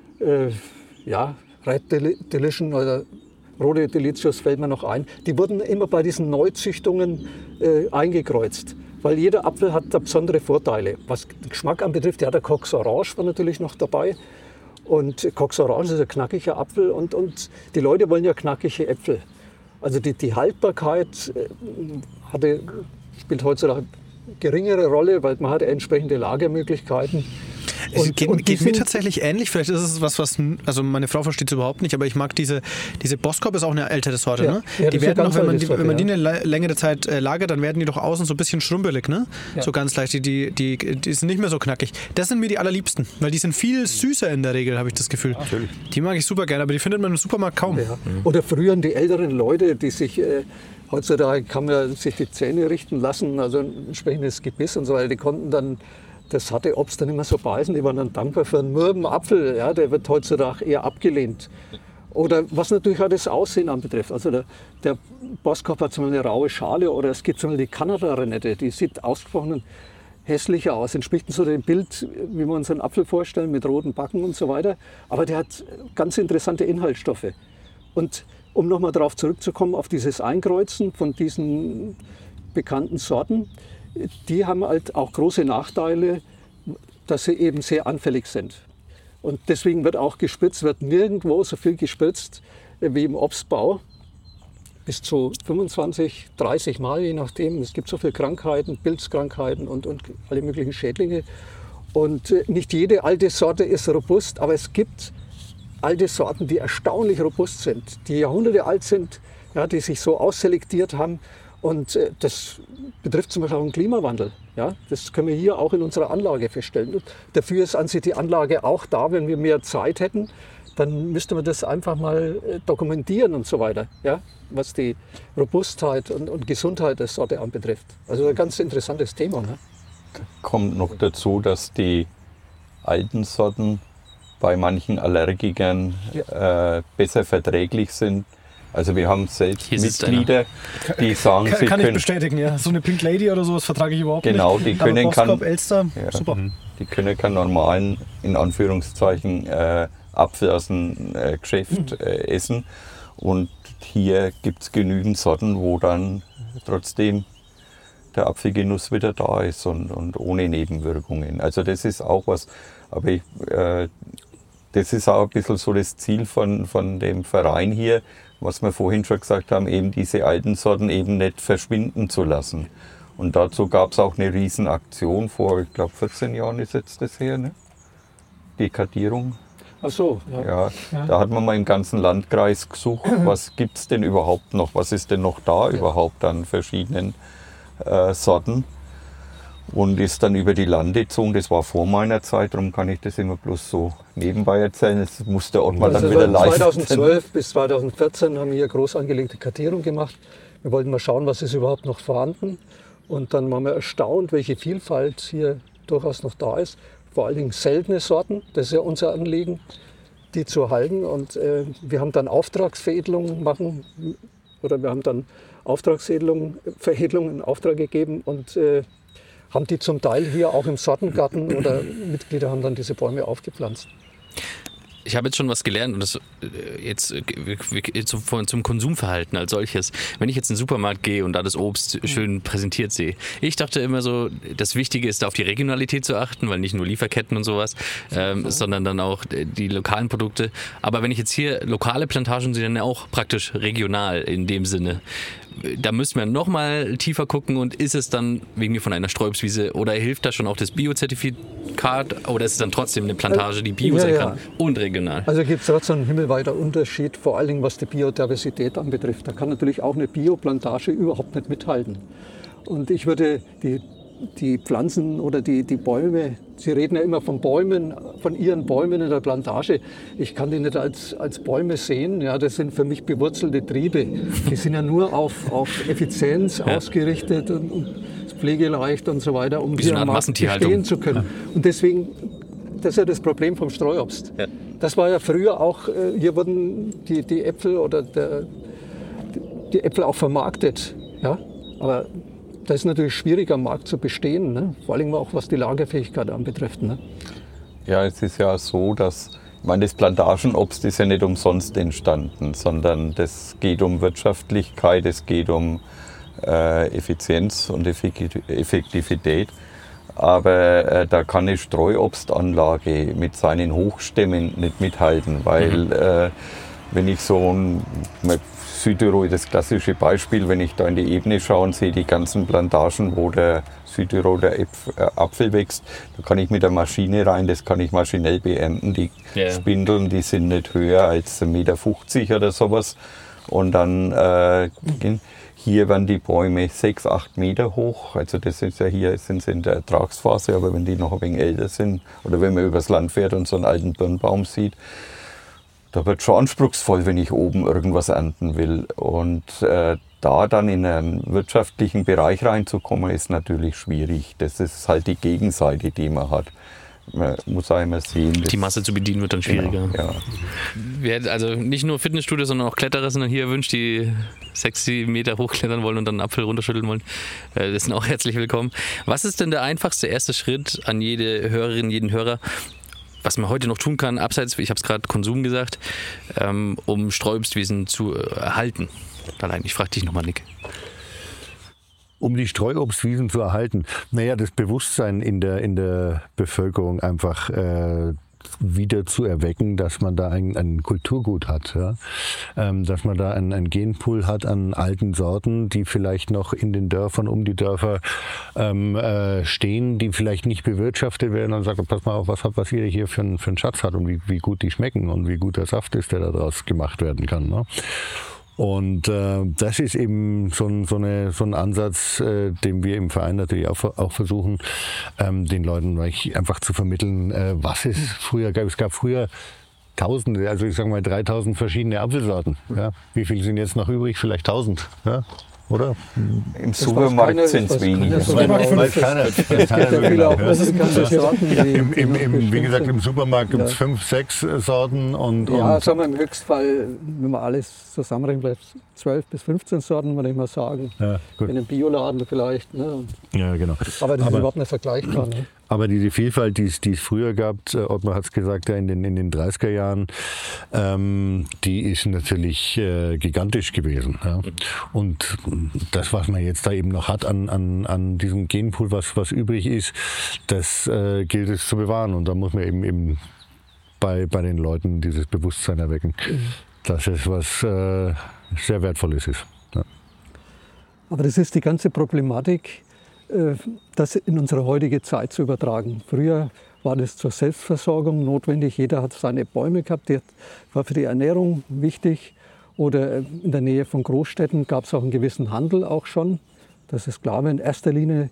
Red Delicious oder Rote Delicious fällt mir noch ein. Die wurden immer bei diesen Neuzüchtungen eingekreuzt. Weil jeder Apfel hat da besondere Vorteile. Was den Geschmack anbetrifft, ja, der Cox Orange war natürlich noch dabei. Und Cox Orange ist ein knackiger Apfel und die Leute wollen ja knackige Äpfel. Also die Haltbarkeit spielt heutzutage geringere Rolle, weil man hat entsprechende Lagermöglichkeiten. Es geht mir tatsächlich ähnlich. Vielleicht ist es was also meine Frau versteht es überhaupt nicht, aber ich mag diese Boskop ist auch eine ältere Sorte, ne? Ja, die werden auch, wenn man die eine längere Zeit lagert, dann werden die doch außen so ein bisschen schrumpelig, ne? Ja. So ganz leicht, die sind nicht mehr so knackig. Das sind mir die allerliebsten, weil die sind viel süßer in der Regel, habe ich das Gefühl. Natürlich. Die mag ich super gerne, aber die findet man im Supermarkt kaum. Ja. Oder früher die älteren Leute, die sich heutzutage kann man sich die Zähne richten lassen, also ein entsprechendes Gebiss und so weiter, die konnten dann das harte Obst dann immer so beißen. Die waren dann dankbar für einen mürben Apfel. Ja, der wird heutzutage eher abgelehnt. Oder was natürlich auch das Aussehen anbetrifft. Also der Boskop hat zum Beispiel eine raue Schale oder es gibt zum Beispiel die Kanada-Renette. Die sieht ausgesprochen hässlicher aus. Entspricht so dem Bild, wie wir uns einen Apfel vorstellen, mit roten Backen und so weiter. Aber der hat ganz interessante Inhaltsstoffe. Und um nochmal darauf zurückzukommen, auf dieses Einkreuzen von diesen bekannten Sorten, die haben halt auch große Nachteile, dass sie eben sehr anfällig sind. Und deswegen wird auch gespritzt, wird nirgendwo so viel gespritzt wie im Obstbau. Bis zu 25, 30 Mal, je nachdem. Es gibt so viele Krankheiten, Pilzkrankheiten und alle möglichen Schädlinge. Und nicht jede alte Sorte ist robust, aber es gibt alte Sorten, die erstaunlich robust sind, die Jahrhunderte alt sind, ja, die sich so ausselektiert haben. Und das betrifft zum Beispiel auch den Klimawandel. Ja, das können wir hier auch in unserer Anlage feststellen. Und dafür ist an sich die Anlage auch da, wenn wir mehr Zeit hätten. Dann müsste man das einfach mal dokumentieren und so weiter, ja, was die Robustheit und Gesundheit der Sorte anbetrifft. Also ein ganz interessantes Thema. Ne? Kommt noch dazu, dass die alten Sorten bei manchen Allergikern besser verträglich sind. Also wir haben selbst Mitglieder, die sagen, sie kann können... ich bestätigen, ja. So eine Pink Lady oder sowas vertrage ich überhaupt genau, nicht. Die können Boskop, Elster, super. Die können keinen normalen, in Anführungszeichen, Apfel aus dem Geschäft essen. Und hier gibt es genügend Sorten, wo dann trotzdem der Apfelgenuss wieder da ist und ohne Nebenwirkungen. Also das ist auch was, aber das ist auch ein bisschen so das Ziel von dem Verein hier, was wir vorhin schon gesagt haben, eben diese alten Sorten eben nicht verschwinden zu lassen. Und dazu gab es auch eine Riesenaktion vor, ich glaube 14 Jahren ist jetzt das her, ne? Die Kartierung. Ach so, ja. Da hat man mal im ganzen Landkreis gesucht, was gibt es denn überhaupt noch, was ist denn noch da überhaupt an verschiedenen Sorten. Und ist dann über die Lande gezogen. Das war vor meiner Zeit, darum kann ich das immer bloß so nebenbei erzählen. Das musste auch mal dann wieder leisten. 2012 bis 2014 haben wir hier groß angelegte Kartierung gemacht. Wir wollten mal schauen, was ist überhaupt noch vorhanden. Und dann waren wir erstaunt, welche Vielfalt hier durchaus noch da ist. Vor allen Dingen seltene Sorten, das ist ja unser Anliegen, die zu erhalten. Und wir haben dann Auftragsveredelungen machen, oder wir haben dann Veredelungen in Auftrag gegeben und haben die zum Teil hier auch im Sortengarten oder Mitglieder haben dann diese Bäume aufgepflanzt. Ich habe jetzt schon was gelernt und das jetzt zum Konsumverhalten als solches. Wenn ich jetzt in den Supermarkt gehe und da das Obst schön präsentiert sehe. Ich dachte immer so, das Wichtige ist, auf die Regionalität zu achten, weil nicht nur Lieferketten und sowas, sondern dann auch die lokalen Produkte. Aber wenn ich jetzt hier lokale Plantagen sehe, dann auch praktisch regional in dem Sinne. Da müssen wir noch mal tiefer gucken und ist es dann wegen mir von einer Sträubswiese oder hilft da schon auch das Bio-Zertifikat oder ist es dann trotzdem eine Plantage, die Bio sein kann und regional? Also gibt es trotzdem einen himmelweiter Unterschied, vor allen Dingen was die Biodiversität anbetrifft. Da kann natürlich auch eine Bioplantage überhaupt nicht mithalten. Und ich würde die Pflanzen oder die Bäume, Sie reden ja immer von Bäumen, von Ihren Bäumen in der Plantage. Ich kann die nicht als Bäume sehen. Ja, das sind für mich bewurzelte Triebe. Die sind ja nur auf Effizienz ausgerichtet und pflegeleicht und so weiter, um hier am Markt bestehen zu können. Und deswegen, das ist ja das Problem vom Streuobst. Ja. Das war ja früher auch, hier wurden die Äpfel oder die Äpfel auch vermarktet. Ja? Aber da ist natürlich schwierig, am Markt zu bestehen, ne? Vor allem auch was die Lagerfähigkeit anbetrifft. Ne? Ja, es ist ja so, dass das Plantagenobst ist ja nicht umsonst entstanden, sondern das geht um Wirtschaftlichkeit, es geht um Effizienz und Effektivität. Aber da kann eine Streuobstanlage mit seinen Hochstämmen nicht mithalten, weil wenn ich so Südtirol, das klassische Beispiel, wenn ich da in die Ebene schaue und sehe die ganzen Plantagen, wo der Südtiroler Apfel wächst, da kann ich mit der Maschine rein, das kann ich maschinell beernten. Die Spindeln, die sind nicht höher als 1,50 Meter oder sowas. Und dann hier werden die Bäume 6, 8 Meter hoch. Also das ist ja hier, sind sie in der Ertragsphase, aber wenn die noch ein wenig älter sind oder wenn man übers Land fährt und so einen alten Birnbaum sieht, da wird schon anspruchsvoll, wenn ich oben irgendwas ernten will. Und da dann in einen wirtschaftlichen Bereich reinzukommen, ist natürlich schwierig. Das ist halt die Gegenseite, die man hat. Man muss auch immer sehen. Die Masse zu bedienen wird dann schwieriger. Genau, ja. Wer also nicht nur Fitnessstudio, sondern auch Kletterer sind dann hier erwünscht, die 6-7 Meter hochklettern wollen und dann einen Apfel runterschütteln wollen. Das sind auch herzlich willkommen. Was ist denn der einfachste erste Schritt an jede Hörerin, jeden Hörer, was man heute noch tun kann, abseits, ich habe es gerade Konsum gesagt, um Streuobstwiesen zu erhalten? Allein, ich frage dich nochmal, Nick. Um die Streuobstwiesen zu erhalten, naja, das Bewusstsein in der Bevölkerung einfach wieder zu erwecken, dass man da ein Kulturgut hat, ja? Dass man da einen Genpool hat an alten Sorten, die vielleicht noch in den Dörfern, um die Dörfer stehen, die vielleicht nicht bewirtschaftet werden und sagt, pass mal auf, was ihr hier für einen Schatz hat und wie gut die schmecken und wie gut der Saft ist, der daraus gemacht werden kann. Ne? Und das ist eben so ein Ansatz, den wir im Verein natürlich auch versuchen, den Leuten einfach zu vermitteln, was es früher gab. Es gab früher Tausende, also ich sage mal 3000 verschiedene Apfelsorten. Ja? Wie viele sind jetzt noch übrig? Vielleicht 1000. Ja? Oder? Im Supermarkt sind es weniger. Wie gesagt, im Supermarkt gibt es 5, 6 Sorten. Ja, sagen wir im Höchstfall, wenn man alles zusammenrechnet, vielleicht 12 bis 15 Sorten, würde ich mal sagen. Ja, in einem Bioladen vielleicht. Ne? Ja, genau. Aber das ist überhaupt nicht vergleichbar. Ne? Aber diese Vielfalt, die es früher gab, Ottmar hat es gesagt, ja, in den 30er Jahren, die ist natürlich gigantisch gewesen. Ja. Und das, was man jetzt da eben noch hat an diesem Genpool, was übrig ist, das gilt es zu bewahren. Und da muss man eben bei den Leuten dieses Bewusstsein erwecken, dass es was sehr Wertvolles ist. Ja. Aber das ist die ganze Problematik, das in unsere heutige Zeit zu übertragen. Früher war das zur Selbstversorgung notwendig. Jeder hat seine Bäume gehabt, das war für die Ernährung wichtig. Oder in der Nähe von Großstädten gab es auch einen gewissen Handel auch schon. Das ist klar, aber in erster Linie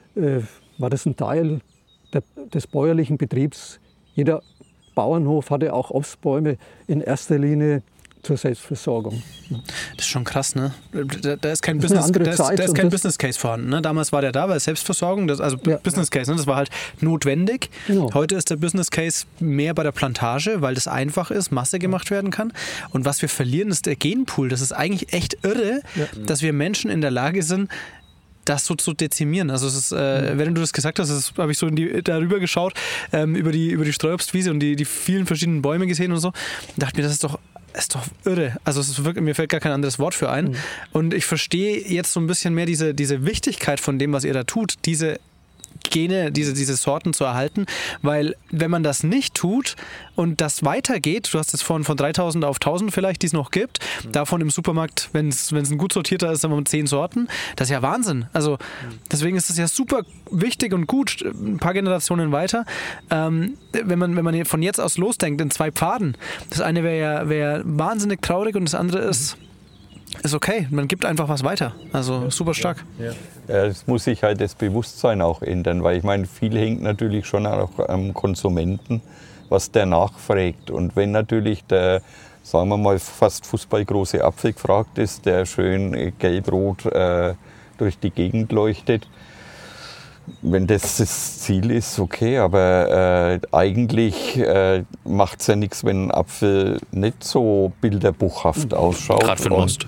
war das ein Teil des bäuerlichen Betriebs. Jeder Bauernhof hatte auch Obstbäume in erster Linie zur Selbstversorgung. Das ist schon krass, ne? Da ist kein Business Case vorhanden. Ne? Damals war der da, weil Selbstversorgung, Business Case, ne? Das war halt notwendig. Genau. Heute ist der Business Case mehr bei der Plantage, weil das einfach ist, Masse gemacht werden kann. Und was wir verlieren, ist der Genpool. Das ist eigentlich echt irre, dass wir Menschen in der Lage sind, das so zu dezimieren. Also es ist, während du das gesagt hast, habe ich so darüber geschaut, über die Streuobstwiese und die vielen verschiedenen Bäume gesehen und so. Und dachte mir, das ist doch irre. Also es ist wirklich, mir fällt gar kein anderes Wort für ein. Und ich verstehe jetzt so ein bisschen mehr diese Wichtigkeit von dem, was ihr da tut, diese Gene, diese Sorten zu erhalten, weil wenn man das nicht tut und das weitergeht, du hast jetzt von 3000 auf 1000 vielleicht, die es noch gibt, davon im Supermarkt, wenn es ein gut sortierter ist, sagen wir mal 10 Sorten, das ist ja Wahnsinn. Also deswegen ist es ja super wichtig und gut, ein paar Generationen weiter, wenn man von jetzt aus losdenkt in 2 Pfaden. Das eine wäre wahnsinnig traurig und das andere ist okay, man gibt einfach was weiter. Also super stark. Es muss sich halt das Bewusstsein auch ändern, weil ich meine, viel hängt natürlich schon auch am Konsumenten, was der nachfragt. Und wenn natürlich der, sagen wir mal, fast fußballgroße Apfel gefragt ist, der schön gelb-rot durch die Gegend leuchtet, wenn das Ziel ist, okay, aber eigentlich macht es ja nichts, wenn ein Apfel nicht so bilderbuchhaft ausschaut. Gerade für den Most.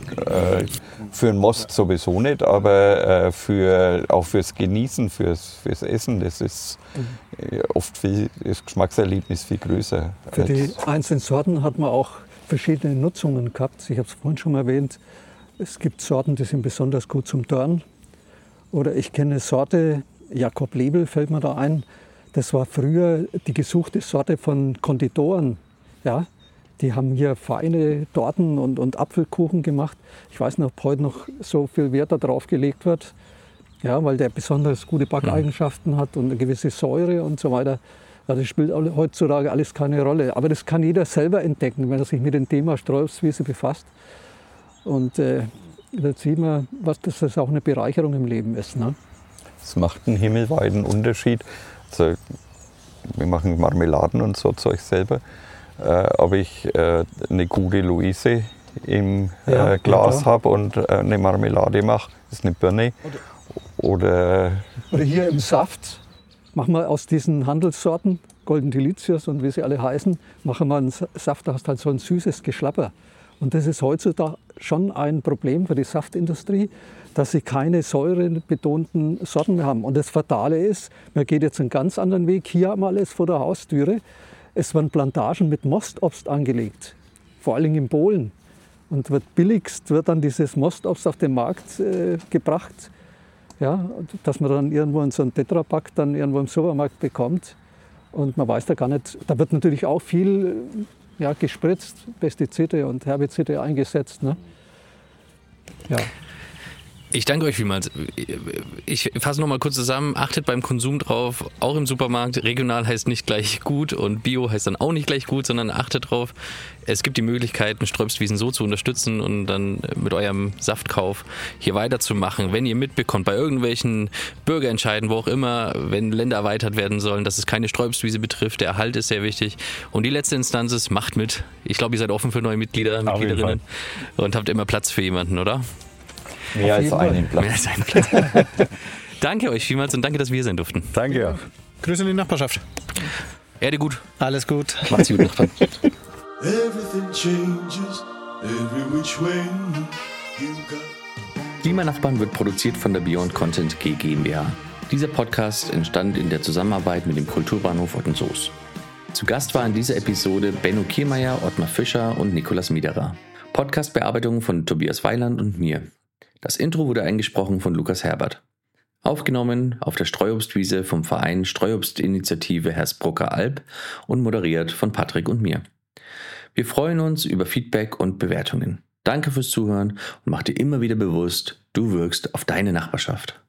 Für den Most sowieso nicht, aber auch fürs Genießen, fürs Essen, das ist oft das Geschmackserlebnis viel größer. Für die einzelnen Sorten hat man auch verschiedene Nutzungen gehabt. Ich habe es vorhin schon mal erwähnt, es gibt Sorten, die sind besonders gut zum Dörren. Oder ich kenne eine Sorte, Jakob Lebel fällt mir da ein. Das war früher die gesuchte Sorte von Konditoren. Ja? Die haben hier feine Torten und Apfelkuchen gemacht. Ich weiß nicht, ob heute noch so viel Wert darauf gelegt wird, ja, weil der besonders gute Backeigenschaften hat und eine gewisse Säure und so weiter. Ja, das spielt heutzutage alles keine Rolle. Aber das kann jeder selber entdecken, wenn er sich mit dem Thema Streuobstwiese befasst. Und da sieht man, dass das auch eine Bereicherung im Leben ist. Ne? Es macht einen himmelweiten Unterschied. Also, wir machen Marmeladen und so Zeug selber. ob ich eine gute Luise im Glas habe und eine Marmelade mache. Das ist eine Birne. Oder hier im Saft machen wir aus diesen Handelssorten, Golden Delicious und wie sie alle heißen, machen wir einen Saft, da hast halt so ein süßes Geschlapper. Und das ist heutzutage schon ein Problem für die Saftindustrie, dass sie keine säurebetonten Sorten mehr haben. Und das Fatale ist, man geht jetzt einen ganz anderen Weg. Hier haben wir alles vor der Haustüre. Es werden Plantagen mit Mostobst angelegt, vor allem in Polen. Und billigst wird dann dieses Mostobst auf den Markt gebracht, ja, dass man dann irgendwo in so einem Tetrapack dann irgendwo im Supermarkt bekommt. Und man weiß da gar nicht, da wird natürlich auch viel gespritzt, Pestizide und Herbizide eingesetzt. Ne? Ja. Ich danke euch vielmals. Ich fasse noch mal kurz zusammen. Achtet beim Konsum drauf, auch im Supermarkt. Regional heißt nicht gleich gut und Bio heißt dann auch nicht gleich gut, sondern achtet drauf. Es gibt die Möglichkeit, Sträubstwiesen so zu unterstützen und dann mit eurem Saftkauf hier weiterzumachen. Wenn ihr mitbekommt, bei irgendwelchen Bürgerentscheiden, wo auch immer, wenn Länder erweitert werden sollen, dass es keine Sträubstwiese betrifft, der Erhalt ist sehr wichtig. Und die letzte Instanz ist, macht mit. Ich glaube, ihr seid offen für neue Mitgliederinnen und habt immer Platz für jemanden, oder? Mehr als einen Platz. Mehr als einen Platz. Danke euch vielmals und danke, dass wir hier sein durften. Danke auch. Grüße in die Nachbarschaft. Erde gut. Alles gut. Macht's gut, Nachbarn. Everything changes, every which way you go. Klimanachbarn wird produziert von der Beyond Content GmbH. Dieser Podcast entstand in der Zusammenarbeit mit dem Kulturbahnhof Ottensoos. Zu Gast waren in dieser Episode Benno Kiermeier, Ottmar Fischer und Nikolaus Miederer. Podcastbearbeitung von Tobias Weiland und mir. Das Intro wurde eingesprochen von Lukas Herbert. Aufgenommen auf der Streuobstwiese vom Verein Streuobstinitiative Hersbrucker Alb und moderiert von Patrick und mir. Wir freuen uns über Feedback und Bewertungen. Danke fürs Zuhören und mach dir immer wieder bewusst, du wirkst auf deine Nachbarschaft.